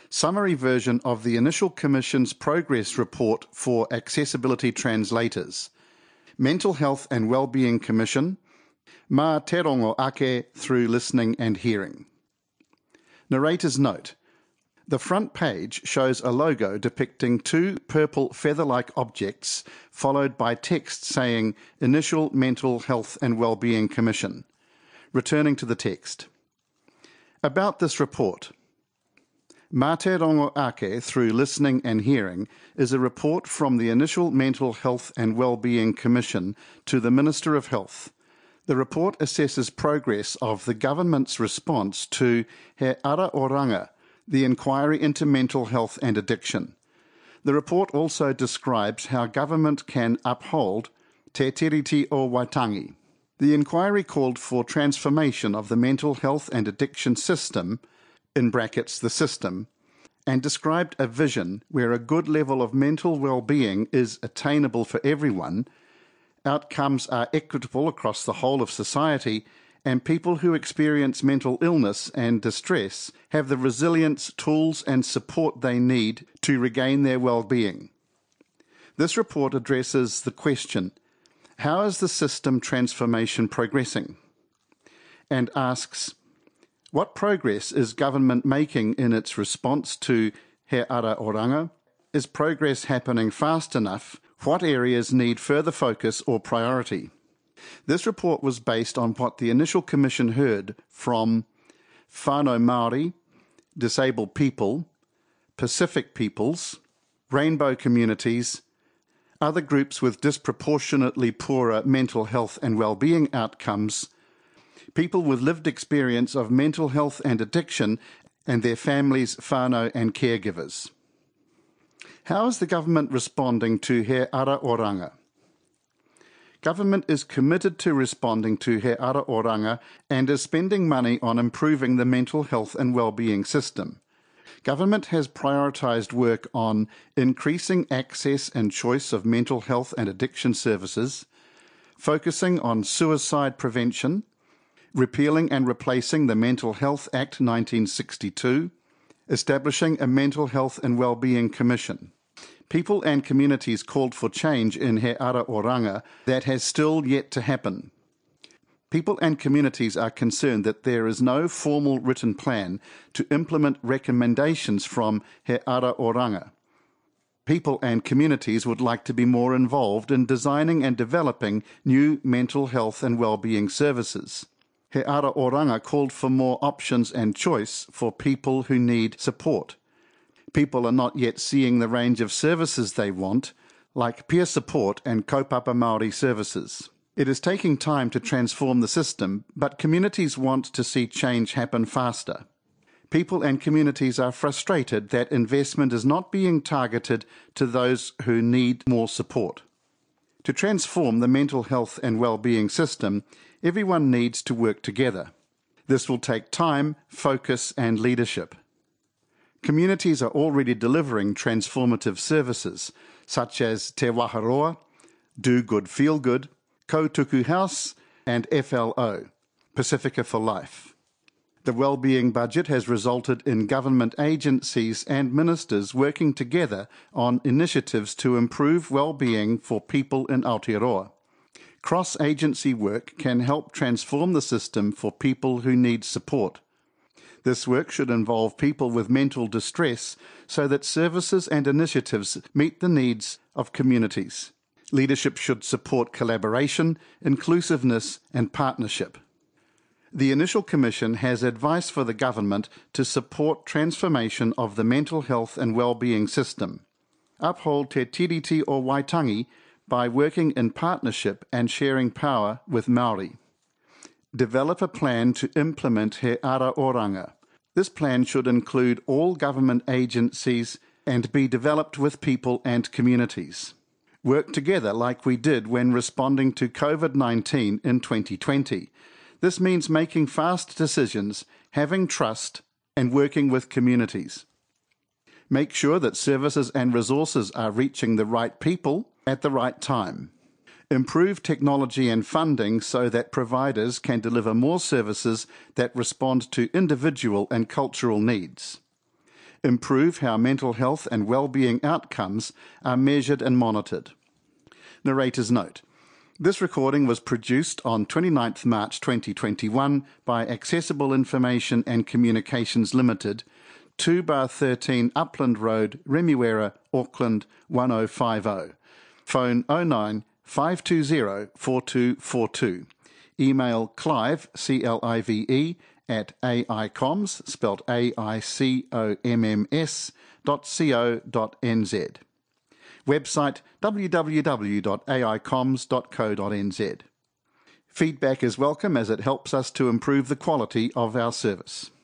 Summary version of the Initial Commission's Progress Report for Accessibility Translators. Mental Health and Wellbeing Commission. Mā te rongo ake through listening and hearing. Narrator's note. The front page shows a logo depicting two purple feather-like objects, followed by text saying Initial Mental Health and Wellbeing Commission. Returning to the text. About this report. Mā te rongo ake through listening and hearing is a report from the Initial Mental Health and Wellbeing Commission to the Minister of Health. The report assesses progress of the government's response to He Ara Oranga, the inquiry into mental health and addiction. The report also describes how government can uphold Te Tiriti o Waitangi. The inquiry called for transformation of the mental health and addiction system, in brackets the system, and described a vision where a good level of mental well-being is attainable for everyone, outcomes are equitable across the whole of society, and people who experience mental illness and distress have the resilience, tools and support they need to regain their well-being. This report addresses the question, how is the system transformation progressing? And asks, what progress is government making in its response to He Ara Oranga? Is progress happening fast enough? What areas need further focus or priority? This report was based on what the Initial Commission heard from whānau Māori, disabled people, Pacific peoples, rainbow communities, other groups with disproportionately poorer mental health and well-being outcomes, people with lived experience of mental health and addiction, and their families, whānau and caregivers. How is the government responding to He Ara Oranga? Government is committed to responding to He Ara Oranga and is spending money on improving the mental health and well-being system. Government has prioritised work on increasing access and choice of mental health and addiction services, focusing on suicide prevention, repealing and replacing the Mental Health Act 1962, establishing a Mental Health and Wellbeing Commission. People and communities called for change in He Ara Oranga that has still yet to happen. People and communities are concerned that there is no formal written plan to implement recommendations from He Ara Oranga. People and communities would like to be more involved in designing and developing new mental health and well-being services. He Ara Oranga called for more options and choice for people who need support. People are not yet seeing the range of services they want, like peer support and kaupapa Māori services. It is taking time to transform the system, but communities want to see change happen faster. People and communities are frustrated that investment is not being targeted to those who need more support. To transform the mental health and well-being system, everyone needs to work together. This will take time, focus and leadership. Communities are already delivering transformative services, such as Te Waharoa, Do Good Feel Good, Ko Tuku House and FLO, Pacifica for Life. The wellbeing budget has resulted in government agencies and ministers working together on initiatives to improve well-being for people in Aotearoa. Cross-agency work can help transform the system for people who need support. This work should involve people with mental distress so that services and initiatives meet the needs of communities. Leadership should support collaboration, inclusiveness and partnership. The Initial Commission has advice for the government to support transformation of the mental health and well-being system. Uphold Te Tiriti o Waitangi by working in partnership and sharing power with Māori. Develop a plan to implement He Ara Oranga. This plan should include all government agencies and be developed with people and communities. Work together like we did when responding to COVID-19 in 2020. This means making fast decisions, having trust, and working with communities. Make sure that services and resources are reaching the right people at the right time. Improve technology and funding so that providers can deliver more services that respond to individual and cultural needs. improve how mental health and well-being outcomes are measured and monitored. Narrator's note. This recording was produced on 29th March 2021 by Accessible Information and Communications Limited, 2/13 Upland Road, Remuera, Auckland 1050. Phone 09 520 4242. Email Clive, CLIVE, at aicoms, spelt aicoms.co.nz. Website www.aicoms.co.nz. Feedback is welcome as it helps us to improve the quality of our service.